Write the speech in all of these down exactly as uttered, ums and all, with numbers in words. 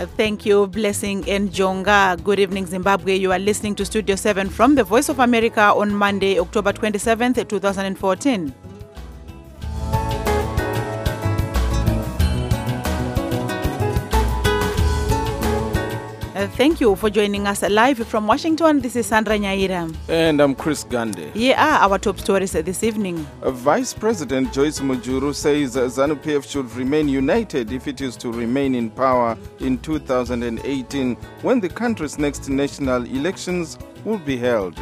Thank you, Blessing and Jonga. Good evening, Zimbabwe. You are listening to Studio seven from the Voice of America on Monday, October twenty-seventh, twenty fourteen. Uh, thank you for joining us live from Washington. This is Sandra Nyaira. And I'm Chris Gande. Here are our top stories this evening. Uh, Vice President Joyce Mujuru says uh, ZANU-P F should remain united if it is to remain in power in two thousand eighteen, when the country's next national elections will be held.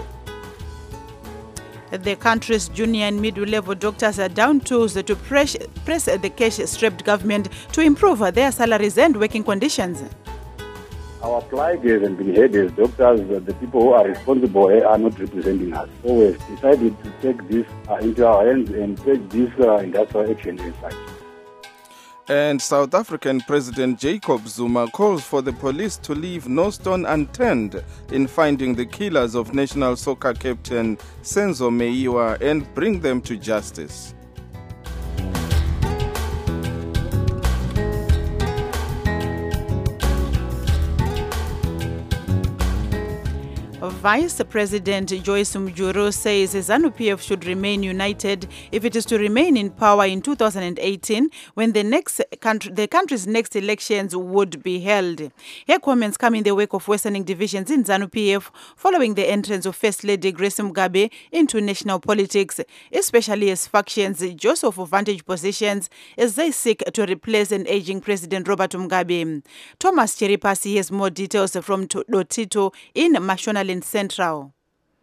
The country's junior and middle-level doctors are down tools to press, press the cash-strapped government to improve their salaries and working conditions. Our plight hasn't been heard as doctors. The people who are responsible are not representing us. So we've decided to take this uh, into our hands and take this uh, industrial action as such. And South African President Jacob Zuma calls for the police to leave no stone unturned in finding the killers of national soccer captain Senzo Meyiwa and bring them to justice. Vice President Joyce Mujuru says ZANU-P F should remain united if it is to remain in power in two thousand eighteen, when the next country, the country's next elections would be held. Her comments come in the wake of worsening divisions in ZANU-P F following the entrance of First Lady Grace Mugabe into national politics, especially as factions jostle for vantage positions as they seek to replace an aging President Robert Mugabe. Thomas Cheripasi has more details from Lotito in Mashonaland Central.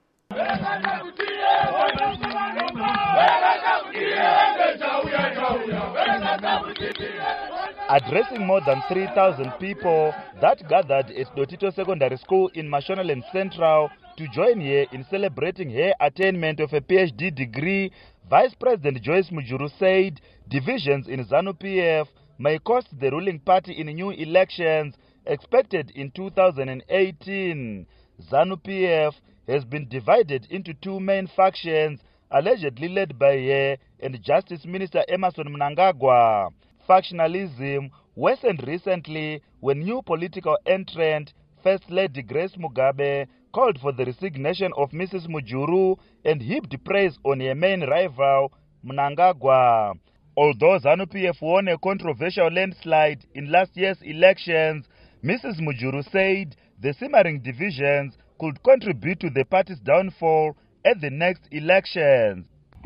Addressing more than three thousand people that gathered at Lotito Secondary School in Mashonaland Central to join her in celebrating her attainment of a P H D degree, Vice President Joyce Mujuru said divisions in ZANU-P F may cost the ruling party in new elections expected in two thousand eighteen. ZANU-P F has been divided into two main factions, allegedly led by her and Justice Minister Emmerson Mnangagwa. Factionalism worsened recently when new political entrant First Lady Grace Mugabe called for the resignation of Missus Mujuru and heaped praise on her main rival, Mnangagwa. Although ZANU-P F won a controversial landslide in last year's elections, Missus Mujuru said the simmering divisions could contribute to the party's downfall at the next elections.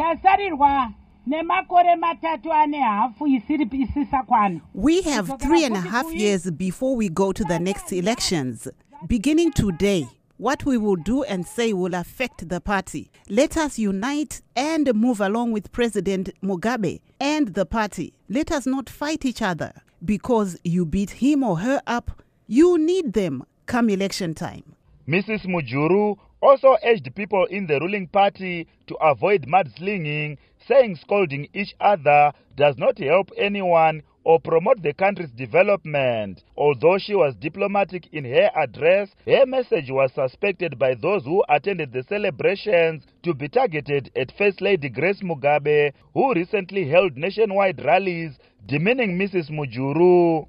We have three and a half years before we go to the next elections. Beginning today, what we will do and say will affect the party. Let us unite and move along with President Mugabe and the party. Let us not fight each other because you beat him or her up. You need them come election time. Missus Mujuru also urged people in the ruling party to avoid mudslinging, saying scolding each other does not help anyone or promote the country's development. Although she was diplomatic in her address, her message was suspected by those who attended the celebrations to be targeted at First Lady Grace Mugabe, who recently held nationwide rallies demeaning Missus Mujuru.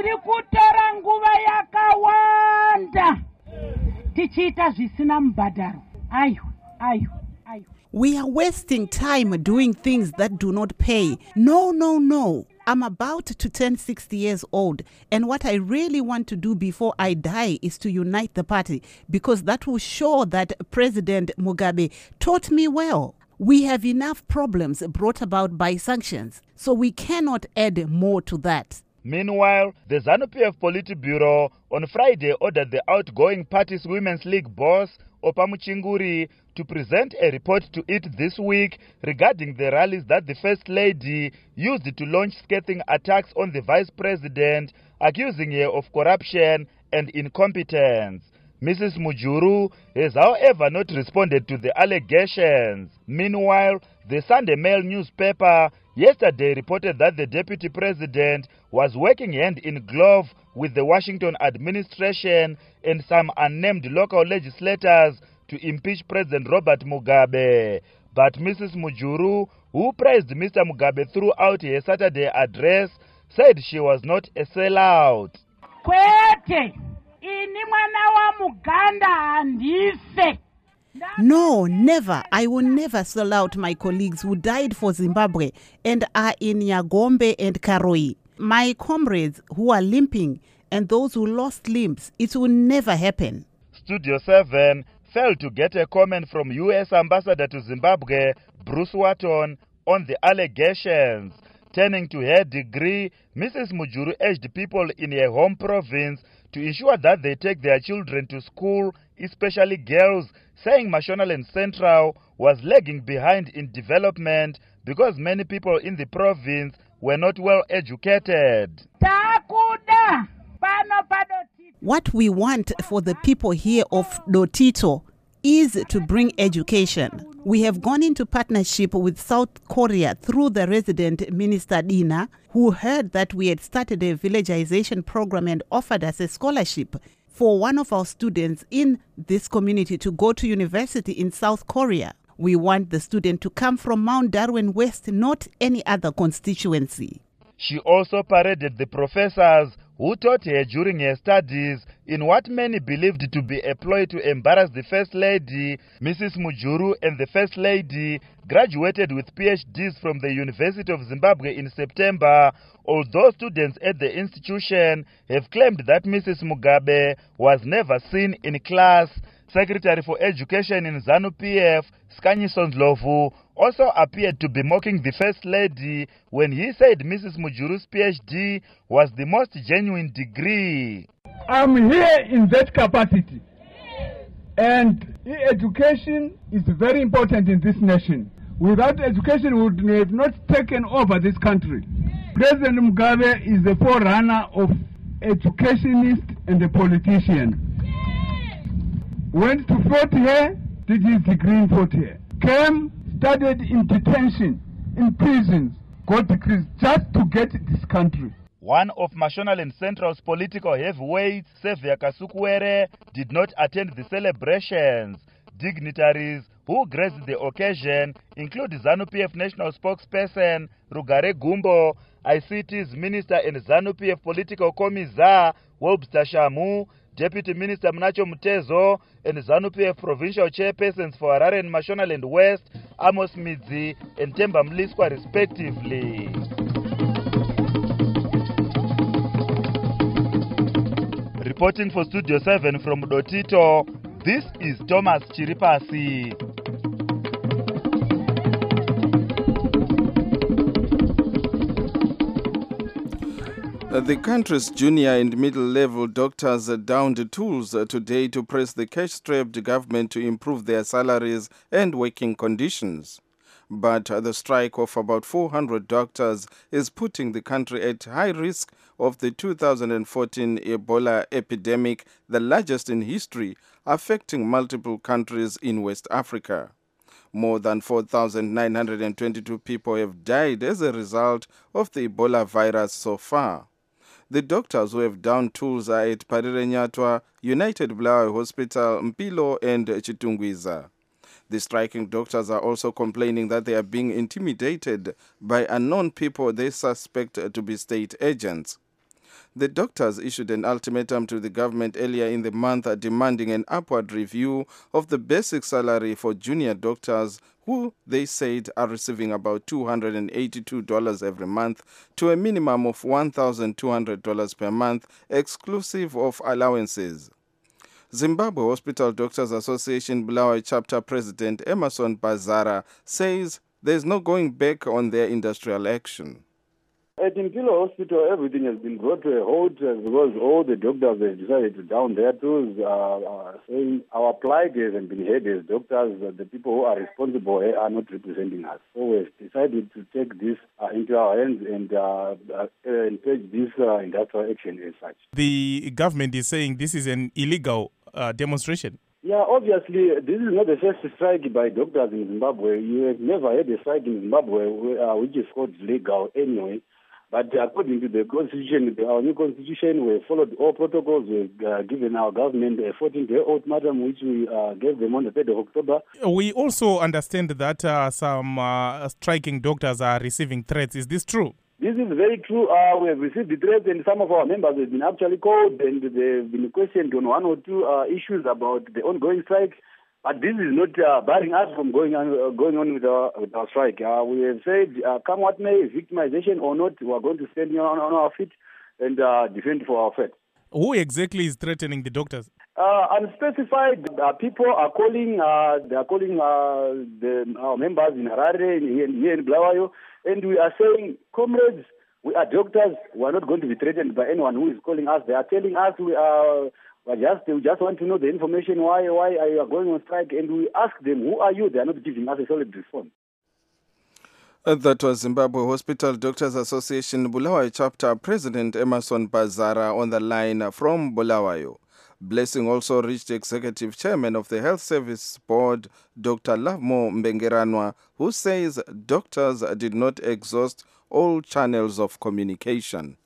We are wasting time doing things that do not pay. No, no, no. I'm about to turn sixty years old, and what I really want to do before I die is to unite the party, because that will show that President Mugabe taught me well. We have enough problems brought about by sanctions, so we cannot add more to that. Meanwhile, the ZANU-P F Politburo on Friday ordered the outgoing party's Women's League boss, Opa Muchinguri, to present a report to it this week regarding the rallies that the First Lady used to launch scathing attacks on the Vice President, accusing her of corruption and incompetence. Missus Mujuru has, however, not responded to the allegations. Meanwhile, the Sunday Mail newspaper yesterday reported that the Deputy President was working hand in glove with the Washington administration and some unnamed local legislators to impeach President Robert Mugabe. But Missus Mujuru, who praised Mister Mugabe throughout her Saturday address, said she was not a sellout. kwete ini mwana wa muganda handife. No, never. I will never sell out my colleagues who died for Zimbabwe and are in Nyagombe and Karoi. My comrades who are limping and those who lost limbs, it will never happen. Studio seven failed to get a comment from U S Ambassador to Zimbabwe, Bruce Watton, on the allegations. Turning to her degree, Missus Mujuru urged people in her home province to ensure that they take their children to school, especially girls, saying Mashonaland Central was lagging behind in development because many people in the province were not well educated. What we want for the people here of Dotito is to bring education. We have gone into partnership with South Korea through the resident Minister Dina, who heard that we had started a villagization program and offered us a scholarship for one of our students in this community to go to university in South Korea. We want the student to come from Mount Darwin West, not any other constituency. She also paraded the professors who taught her during her studies in what many believed to be a ploy to embarrass the First Lady. Missus Mujuru and the First Lady graduated with P H Ds from the University of Zimbabwe in September, although students at the institution have claimed that Missus Mugabe was never seen in class. Secretary for Education in ZANU-P F, Skanyi Sondlovu, also appeared to be mocking the First Lady when he said Missus Mujuru's P H D was the most genuine degree. I'm here in that capacity, and education is very important in this nation. Without education, we would have not taken over this country. President Mugabe is the forerunner of educationist and a politician. Went to Fort here, did his degree in Fort here. Came, studied in detention, in prisons, got degrees just to get this country. One of Mashonaland Central's political heavyweights, Sevia Kasukwere, did not attend the celebrations. Dignitaries who graced the occasion include ZANU-P F National Spokesperson Rugare Gumbo, I C T's Minister and ZANU-P F Political Commissar Wobster Shamu, Deputy Minister Mnacho Mutezo, and ZANU-P F Provincial Chairpersons for Harare and Mashonaland West, Amos Midzi and Temba Mliswa respectively. Reporting for Studio seven from Dotito, this is Thomas Chiripasi. The country's junior and middle-level doctors downed tools today to press the cash-strapped government to improve their salaries and working conditions. But the strike of about four hundred doctors is putting the country at high risk of the two thousand fourteen Ebola epidemic, the largest in history, affecting multiple countries in West Africa. More than four thousand nine hundred twenty-two people have died as a result of the Ebola virus so far. The doctors who have downed tools are at Parire Nyatwa, United Bulawayo Hospital, Mpilo and Chitungwiza. The striking doctors are also complaining that they are being intimidated by unknown people they suspect to be state agents. The doctors issued an ultimatum to the government earlier in the month demanding an upward review of the basic salary for junior doctors who they said are receiving about two hundred eighty-two dollars every month to a minimum of one thousand two hundred dollars per month, exclusive of allowances. Zimbabwe Hospital Doctors Association Bulawayo Chapter President Emerson Bazara says there is no going back on their industrial action. At Impilo Hospital, everything has been brought to a halt uh, because all the doctors have decided to down their tools, uh, uh, saying our plight hasn't been heard as doctors. Uh, the people who are responsible uh, are not representing us. So we've decided to take this uh, into our hands and, uh, uh, and take this uh, industrial action as such. The government is saying this is an illegal uh, demonstration. Yeah, obviously, this is not the first strike by doctors in Zimbabwe. You have never had a strike in Zimbabwe, uh, which is called legal anyway. But according to the constitution, our new constitution, we followed all protocols. We've uh, given our government a fourteen-day ultimatum, which we uh, gave them on the third of October. We also understand that uh, some uh, striking doctors are receiving threats. Is this true? This is very true. Uh, we have received the threats, and some of our members have been actually called, and they've been questioned on one or two uh, issues about the ongoing strike. But this is not uh, barring us from going on, uh, going on with our, with our strike. Uh, we have said, uh, come what may, victimization or not, we are going to stand on, on our feet and uh, defend for our faith. Who exactly is threatening the doctors? Uh, unspecified uh, people are calling. Uh, they are calling uh, the, our members in Harare, in, here, here in Bulawayo, and we are saying, comrades, we are doctors. We are not going to be threatened by anyone who is calling us. They are telling us we are. We just we just want to know the information. Why why are you going on strike? And we ask them, who are you? They are not giving us a solid response. Uh, that was Zimbabwe Hospital Doctors Association Bulawayo Chapter President Emerson Bazara on the line from Bulawayo. Blessing also reached Executive Chairman of the Health Service Board, Doctor Lavmo Mbengeranwa, who says doctors did not exhaust all channels of communication.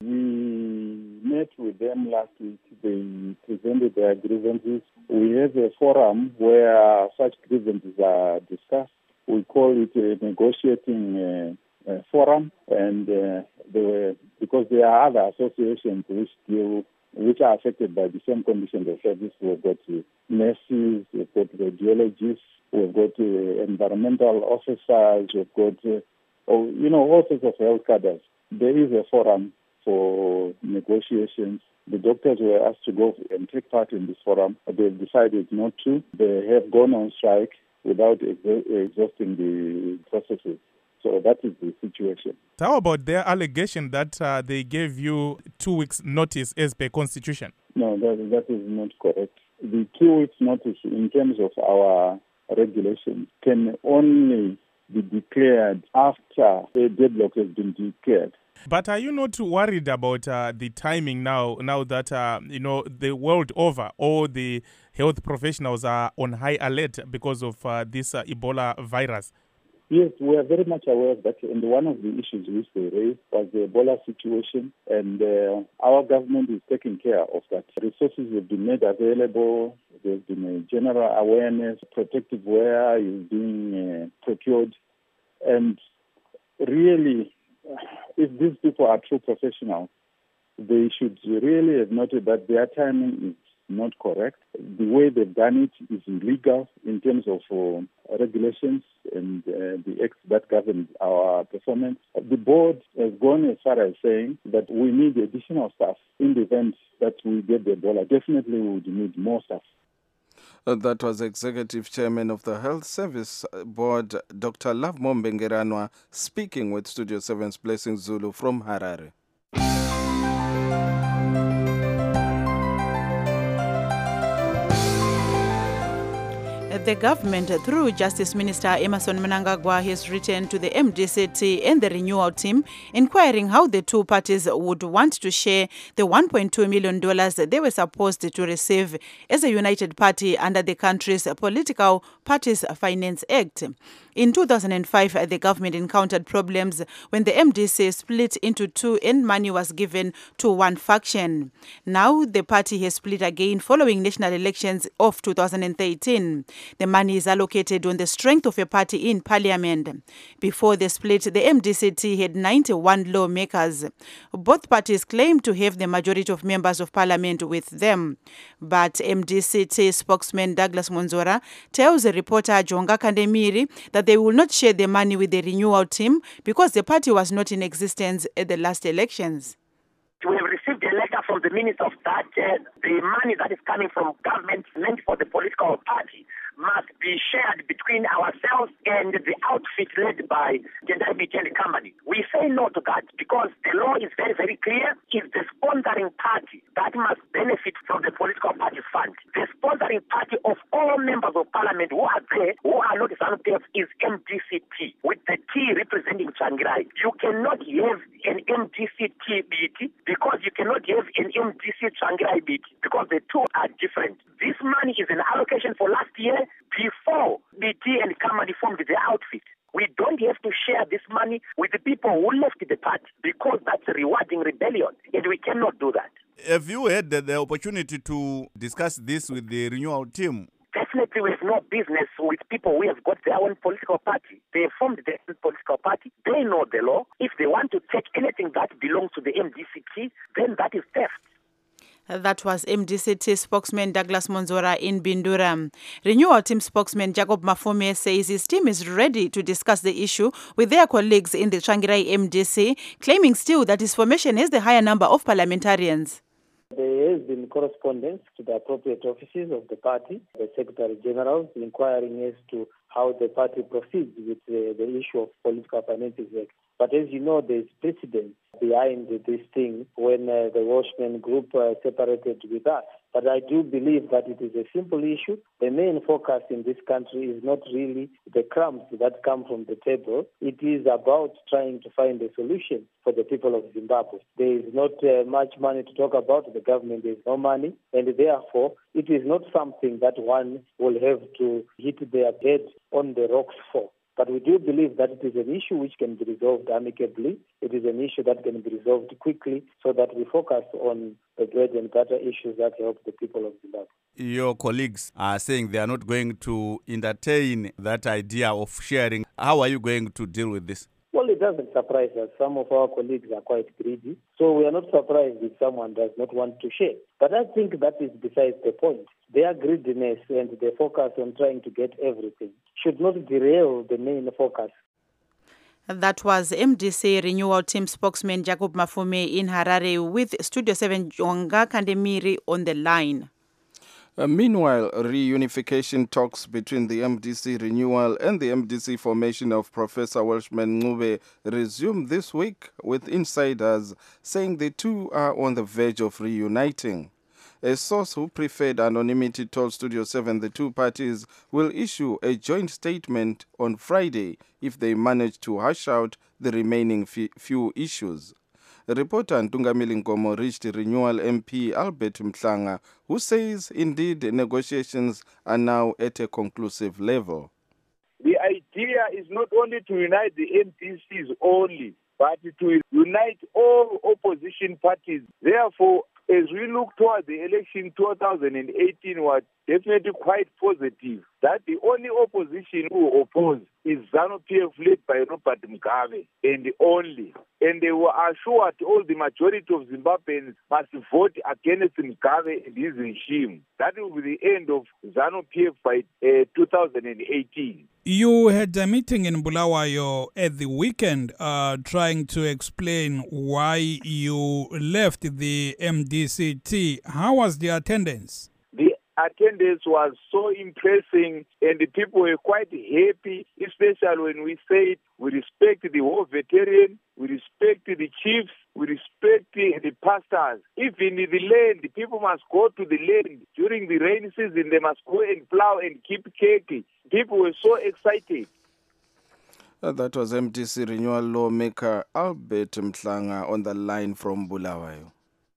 We met with them last week. They presented their grievances. We have a forum where such grievances are discussed. We call it a negotiating uh, uh, forum, and uh, they were, because there are other associations which deal, which are affected by the same conditions of service. We've got uh, nurses, we've got radiologists, we've got uh, environmental officers, we've got, uh, oh, you know, all sorts of health cadres. There is a forum for negotiations. The doctors were asked to go and take part in this forum. They've decided not to. They have gone on strike without ex- exhausting the processes. So that is the situation. How about their allegation that uh, they gave you two weeks' notice as per constitution? No, that, that is not correct. The two weeks' notice in terms of our regulations can only be declared after a deadlock has been declared. But are you not worried about uh, the timing now, now that, uh, you know, the world over, all the health professionals are on high alert because of uh, this uh, Ebola virus? Yes, we are very much aware of that. And one of the issues which they raised was the Ebola situation. And uh, our government is taking care of that. Resources have been made available. There's been a general awareness. Protective wear is being uh, procured. And really, if these people are true professionals, they should really have noted that their timing is not correct. The way they've done it is illegal in terms of uh, regulations and uh, the acts that govern our performance. The board has gone as far as saying that we need additional staff in the event that we get the Ebola. Definitely we would need more staff. Uh, that was Executive Chairman of the Health Service Board, Doctor Lavmo Mbengeranwa, speaking with Studio seven's Blessing Zulu from Harare. The government, through Justice Minister Emmerson Mnangagwa, has written to the M D C T and the renewal team, inquiring how the two parties would want to share the one point two million dollars they were supposed to receive as a united party under the country's Political Parties Finance Act. In two thousand five, the government encountered problems when the M D C split into two and money was given to one faction. Now, the party has split again following national elections of two thousand thirteen. The money is allocated on the strength of a party in parliament. Before the split, the M D C T had ninety-one lawmakers. Both parties claim to have the majority of members of parliament with them. But M D C T spokesman Douglas Monzora tells a reporter Jonga Kandemiri that they will not share the money with the renewal team because the party was not in existence at the last elections. We have received a letter from the Minister of that uh, the money that is coming from government meant for the political party must be shared between ourselves and the outfit led by Tendai Mitchell Company. We say no to that because the law is very, very clear. It's the sponsoring party that must benefit from the political party fund. The sponsoring party of all members of parliament who are there, who are not ZANU-P F, is M D C T, with the T representing Changirai. You cannot have an M D C T B T because you cannot have an M D C Changirai B T because the two are different. This money is an allocation for last year before B T and company formed the outfit. We don't have to share this money with the people who left the party because that's rewarding rebellion, and we cannot do that. Have you had the, the opportunity to discuss this with the renewal team? Definitely, we have no business with people people who have got their own political party. They have formed their own political party. They know the law. If they want to take anything that belongs to the M D C T, then that is theft. That was M D C T spokesman Douglas Monzora in Bindura. Renewal Team spokesman Jacob Mafume says his team is ready to discuss the issue with their colleagues in the Tsvangirai M D C, claiming still that his formation has the higher number of parliamentarians. There has been correspondence to the appropriate offices of the party, the Secretary General, inquiring as to how the party proceeds with the, the issue of political finances. But as you know, there is precedent behind this thing when uh, the Welshman group uh, separated with us. But I do believe that it is a simple issue. The main focus in this country is not really the crumbs that come from the table. It is about trying to find a solution for the people of Zimbabwe. There is not uh, much money to talk about. The government has no money. And therefore, it is not something that one will have to hit their head on the rocks for. But we do believe that it is an issue which can be resolved amicably. It is an issue that can be resolved quickly so that we focus on the bread and butter issues that help the people of Zimbabwe. Your colleagues are saying they are not going to entertain that idea of sharing. How are you going to deal with this? Well, it doesn't surprise us. Some of our colleagues are quite greedy. So we are not surprised if someone does not want to share. But I think that is besides the point. Their greediness and their focus on trying to get everything should not derail the main focus. That was M D C Renewal Team spokesman Jacob Mafume in Harare with Studio seven Jonga Kandemiri on the line. Uh, meanwhile, reunification talks between the M D C renewal and the M D C formation of Professor Welshman Ncube resumed this week, with insiders saying the two are on the verge of reuniting. A source who preferred anonymity told Studio seven the two parties will issue a joint statement on Friday if they manage to hash out the remaining few issues. Reporter Ntungamili Nkomo reached Renewal M P Albert Mhlanga, who says indeed negotiations are now at a conclusive level. The idea is not only to unite the M D Cs only, but to unite all opposition parties. Therefore, as we look toward the election two thousand eighteen, was definitely quite positive that the only opposition who oppose is ZANU-P F led by Robert Mugabe, and the only. And they were assured all the majority of Zimbabweans must vote against Mugabe and his regime. That will be the end of ZANU-P F by uh, two thousand eighteen. You had a meeting in Bulawayo at the weekend uh, trying to explain why you left the M D C T. How was the attendance? The attendance was so impressive and the people were quite happy, especially when we said we respect the war veteran, we respect the chiefs, we respect the pastors. Even the land, the people must go to the land. During the rainy season, they must go and plow and keep cake. People were so excited. Uh, that was M D C renewal lawmaker Albert Mhlanga on the line from Bulawayo.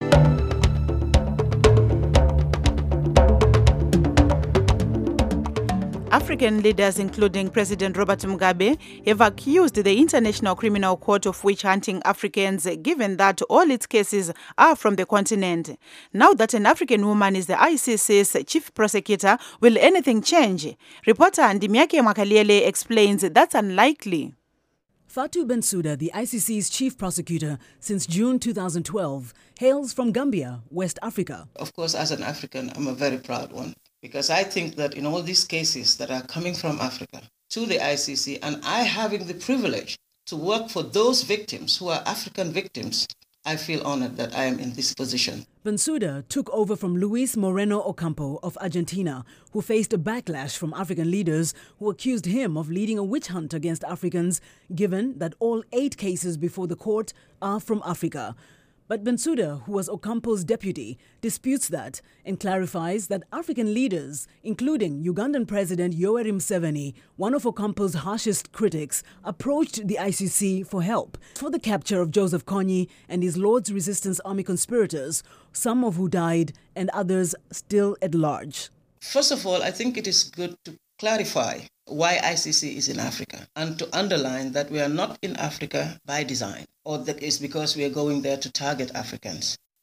African leaders, including President Robert Mugabe, have accused the International Criminal Court of witch-hunting Africans, given that all its cases are from the continent. Now that an African woman is the I C C's chief prosecutor, will anything change? Reporter Ndimiake Makaliele explains that's unlikely. Fatou Bensouda, the I C C's chief prosecutor since June two thousand twelve, hails from Gambia, West Africa. Of course, as an African, I'm a very proud one, because I think that in all these cases that are coming from Africa to the I C C, and I having the privilege to work for those victims who are African victims, I feel honored that I am in this position. Bensouda took over from Luis Moreno Ocampo of Argentina, who faced a backlash from African leaders who accused him of leading a witch hunt against Africans, given that all eight cases before the court are from Africa. But Bensouda, who was Ocampo's deputy, disputes that and clarifies that African leaders, including Ugandan President Yoweri Museveni, one of Ocampo's harshest critics, approached the I C C for help for the capture of Joseph Kony and his Lord's Resistance Army conspirators, some of who died and others still at large. First of all, I think it is good to clarify why I C C is in Africa and to underline that we are not in Africa by design, or that is because we are going there to target Africans.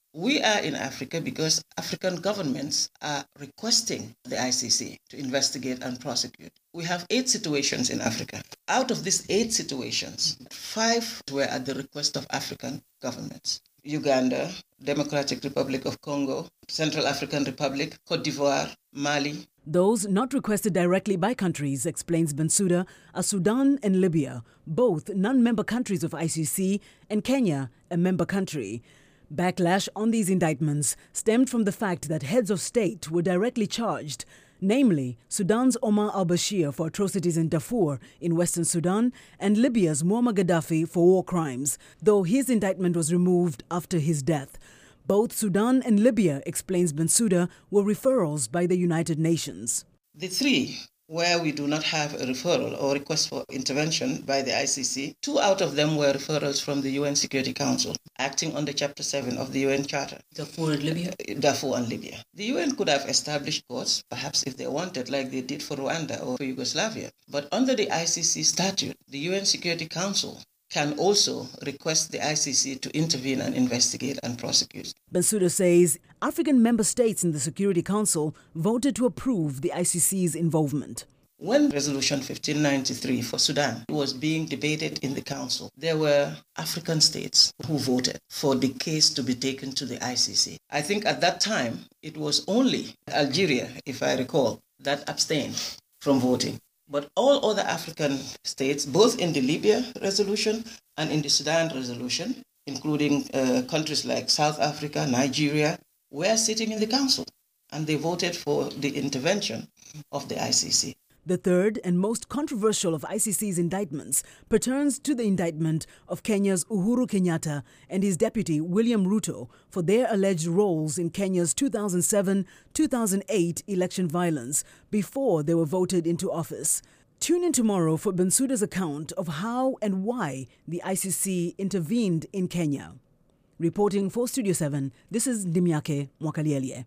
We are in Africa because African governments are requesting the I C C to investigate and prosecute. We have eight situations in Africa. Out of these eight situations, five were at the request of African governments. Uganda, Democratic Republic of Congo, Central African Republic, Cote d'Ivoire, Mali. Those not requested directly by countries, explains Bensouda, are Sudan and Libya, both non-member countries of I C C, and Kenya, a member country. Backlash on these indictments stemmed from the fact that heads of state were directly charged, namely Sudan's Omar al-Bashir for atrocities in Darfur in western Sudan and Libya's Muammar Gaddafi for war crimes, though his indictment was removed after his death. Both Sudan and Libya, explains Bensouda, were referrals by the United Nations. The three where we do not have a referral or request for intervention by the I C C, two out of them were referrals from the U N Security Council, acting under Chapter seven of the U N Charter. Darfur and Libya? Darfur and Libya. The U N could have established courts, perhaps if they wanted, like they did for Rwanda or for Yugoslavia. But under the I C C statute, the U N Security Council can also request the I C C to intervene and investigate and prosecute. Bensouda says African member states in the Security Council voted to approve the I C C's involvement. When Resolution fifteen ninety-three for Sudan was being debated in the Council, there were African states who voted for the case to be taken to the I C C. I think at that time, it was only Algeria, if I recall, that abstained from voting. But all other African states, both in the Libya resolution and in the Sudan resolution, including uh, countries like South Africa, Nigeria, were sitting in the Council, and they voted for the intervention of the I C C. The third and most controversial of I C C's indictments pertains to the indictment of Kenya's Uhuru Kenyatta and his deputy William Ruto for their alleged roles in Kenya's two thousand seven to two thousand eight election violence before they were voted into office. Tune in tomorrow for Bensouda's account of how and why the I C C intervened in Kenya. Reporting for Studio seven, this is Ndimiake Mwakalielye.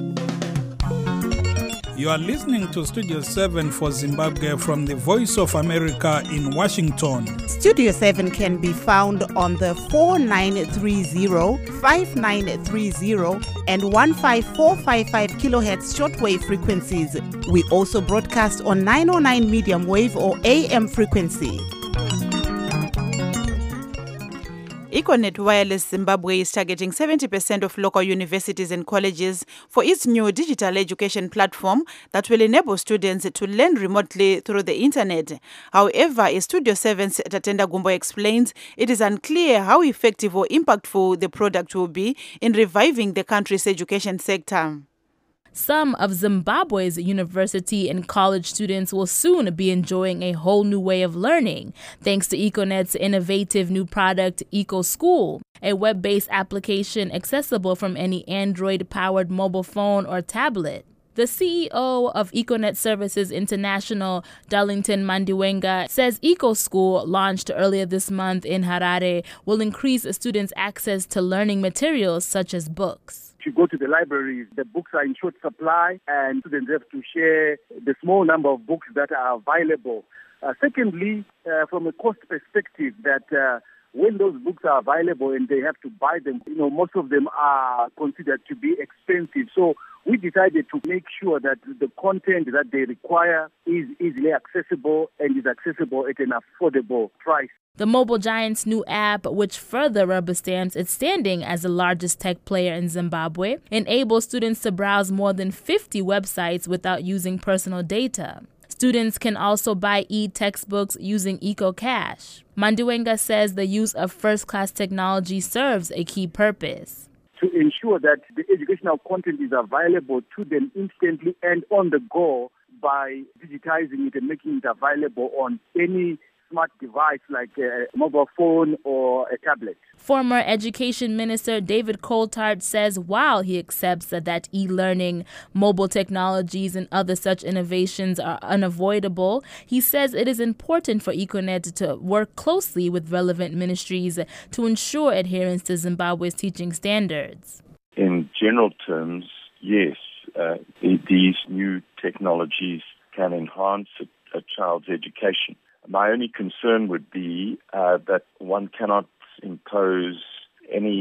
You are listening to Studio seven for Zimbabwe from the Voice of America in Washington. Studio seven can be found on the four nine three zero, five nine three zero and one five four five five kilohertz shortwave frequencies. We also broadcast on nine oh nine medium wave or A M frequency. Econet Wireless Zimbabwe is targeting seventy percent of local universities and colleges for its new digital education platform that will enable students to learn remotely through the internet. However, as Studio seven's Tatenda Gumbo explains, it is unclear how effective or impactful the product will be in reviving the country's education sector. Some of Zimbabwe's university and college students will soon be enjoying a whole new way of learning, thanks to Econet's innovative new product, EcoSchool, a web-based application accessible from any Android-powered mobile phone or tablet. The C E O of Econet Services International, Darlington Mandiwenga, says EcoSchool, launched earlier this month in Harare, will increase students' access to learning materials such as books. If you go to the libraries, the books are in short supply and students have to share the small number of books that are available. Uh, secondly, uh, from a cost perspective, that uh, when those books are available and they have to buy them, you know, most of them are considered to be expensive. So we decided to make sure that the content that they require is easily accessible and is accessible at an affordable price. The mobile giant's new app, which further rubber stamps its standing as the largest tech player in Zimbabwe, enables students to browse more than fifty websites without using personal data. Students can also buy e-textbooks using EcoCash. Mandiwenga says the use of first-class technology serves a key purpose. To ensure that the educational content is available to them instantly and on the go by digitizing it and making it available on any smart device like a mobile phone or a tablet. Former Education Minister David Coulthard says while he accepts that, that e-learning, mobile technologies, and other such innovations are unavoidable, he says it is important for Econet to work closely with relevant ministries to ensure adherence to Zimbabwe's teaching standards. In general terms, yes, uh, these new technologies can enhance a, a child's education. My only concern would be uh, that one cannot impose any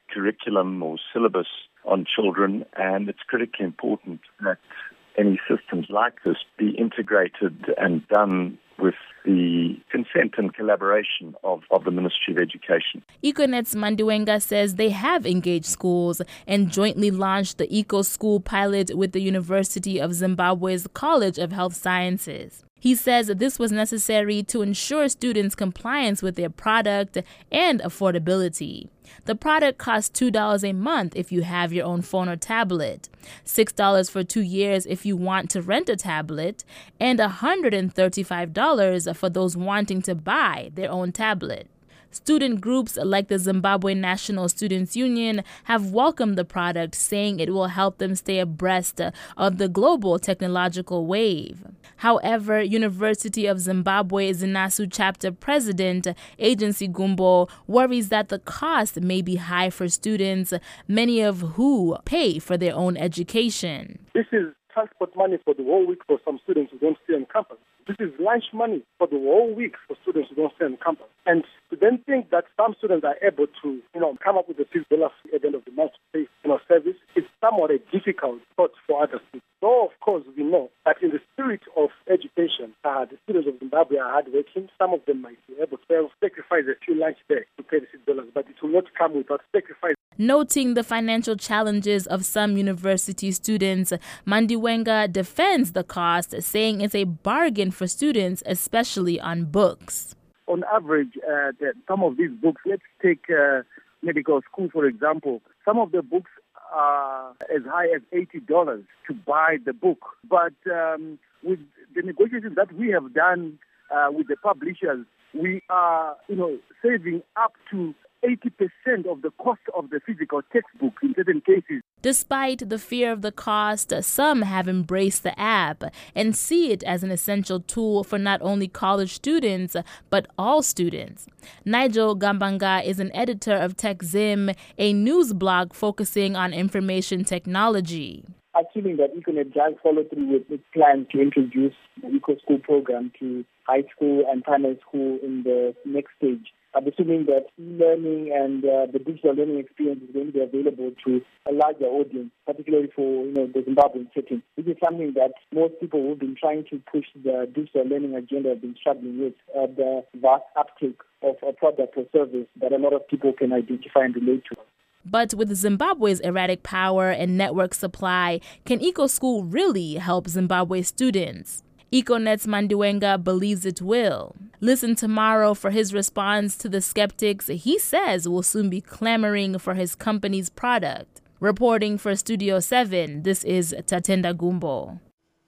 curriculum or syllabus on children, and it's critically important that any systems like this be integrated and done with the consent and collaboration of, of the Ministry of Education. Econet's Mandiwenga says they have engaged schools and jointly launched the Eco School pilot with the University of Zimbabwe's College of Health Sciences. He says this was necessary to ensure students' compliance with their product and affordability. The product costs two dollars a month if you have your own phone or tablet, six dollars for two years if you want to rent a tablet, and one hundred thirty-five dollars for those wanting to buy their own tablet. Student groups like the Zimbabwe National Students Union have welcomed the product, saying it will help them stay abreast of the global technological wave. However, University of Zimbabwe Zinasu chapter president Agency Gumbo worries that the cost may be high for students, many of who pay for their own education. This is transport money for the whole week for some students who don't stay on campus. This is lunch money for the whole week for students who don't stay on campus. And to then think that some students are able to, you know, come up with a six dollars at the end of the month to pay, you know, service, it's somewhat a difficult thought for other students. Though, of course, we know that in the spirit of education, uh, the students of Zimbabwe are hardworking. Some of them might be able to sacrifice a few lunch there to pay the six dollars, but it will not come without sacrifice. Noting the financial challenges of some university students, Mandiwenga defends the cost, saying it's a bargain for students, especially on books. On average, uh, the, some of these books, let's take uh, medical school, for example, some of the books are as high as eighty dollars to buy the book. But um, with the negotiations that we have done uh, with the publishers, we are, you know, saving up to eighty percent of the cost of the physical textbook in certain cases. Despite the fear of the cost, some have embraced the app and see it as an essential tool for not only college students, but all students. Nigel Gambanga is an editor of TechZim, a news blog focusing on information technology. Assuming that Econet does follow through with its plan to introduce the Eco School program to high school and primary school in the next stage, I'm assuming that e-learning and uh, the digital learning experience is going to be available to a larger audience, particularly for, you know, the Zimbabwean setting. This is something that most people who've been trying to push the digital learning agenda have been struggling with, uh, the vast uptake of a product or service that a lot of people can identify and relate to. But with Zimbabwe's erratic power and network supply, can Eco School really help Zimbabwe students? Econet's Mandiwenga believes it will. Listen tomorrow for his response to the skeptics he says will soon be clamoring for his company's product. Reporting for Studio seven, this is Tatenda Gumbo.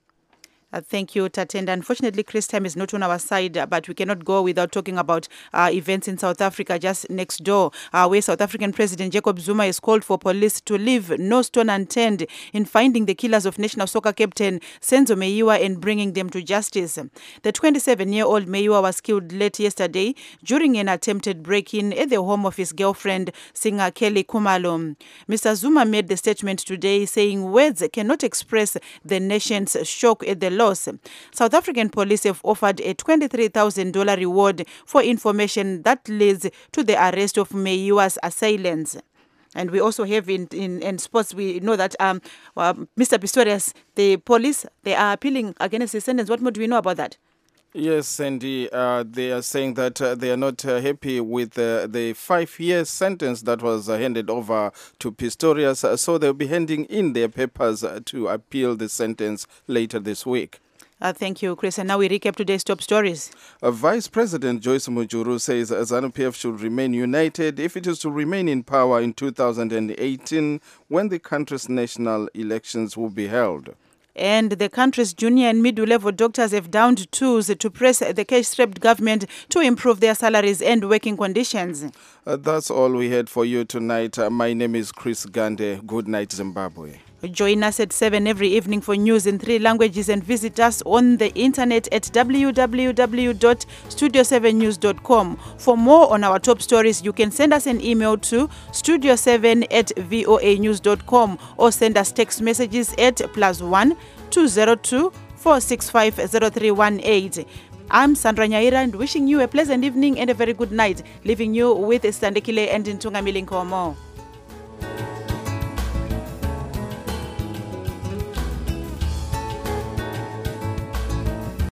Uh, thank you, Tatenda. Unfortunately, Chris time is not on our side, uh, but we cannot go without talking about uh, events in South Africa just next door, uh, where South African President Jacob Zuma has called for police to leave no stone unturned in finding the killers of national soccer captain Senzo Meyiwa and bringing them to justice. The twenty-seven-year-old Meyiwa was killed late yesterday during an attempted break-in at the home of his girlfriend, singer Kelly Khumalo. Mister Zuma made the statement today saying words cannot express the nation's shock at the loss. South African police have offered a twenty-three thousand dollars reward for information that leads to the arrest of Meyiwa's assailants. And we also have in, in, in sports, we know that um, uh, Mister Pistorius, the police, they are appealing against his sentence. What more do we know about that? Yes, Sandy, uh, they are saying that uh, they are not uh, happy with uh, the five-year sentence that was uh, handed over to Pistorius, uh, so they'll be handing in their papers uh, to appeal the sentence later this week. Uh, thank you, Chris. And now we recap today's top stories. Uh, Vice President Joyce Mujuru says ZANU P F should remain united if it is to remain in power in two thousand eighteen when the country's national elections will be held. And the country's junior and mid-level doctors have downed tools to press the cash-strapped government to improve their salaries and working conditions. Uh, that's all we had for you tonight. Uh, my name is Chris Gande. Good night, Zimbabwe. Join us at seven every evening for news in three languages and visit us on the internet at w w w dot studio seven news dot com. For more on our top stories, you can send us an email to studio seven at voa news dot com or send us text messages at plus one two zero two four six five zero three one eight. I'm Sandra Nyaira and wishing you a pleasant evening and a very good night, leaving you with Sandekile and Ntungamili Nkomo.